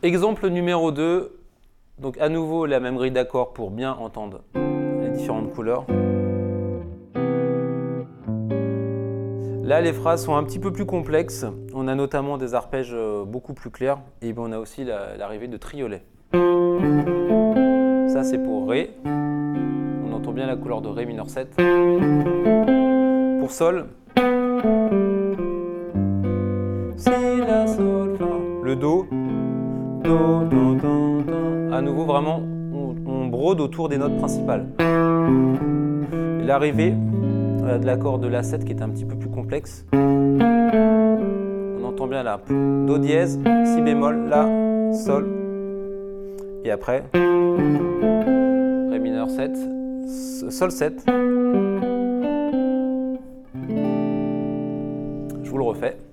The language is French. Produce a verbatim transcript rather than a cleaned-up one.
Exemple numéro deux. Donc à nouveau la même grille d'accords pour bien entendre les différentes couleurs. Là, les phrases sont un petit peu plus complexes. On a notamment des arpèges beaucoup plus clairs et on a aussi l'arrivée de triolet. Ça, c'est pour Ré. On entend bien la couleur de Ré mineur sept. Pour Sol, Si, La, Sol, Fa. Le Do, Do, Do, Do, Do. À nouveau, vraiment, on, on brode autour des notes principales. L'arrivée de l'accord de La sept qui est un petit peu plus complexe. On entend bien là, Do dièse, Si bémol, La, Sol. Et après, Ré mineur sept, Sol sept. Je vous le refais.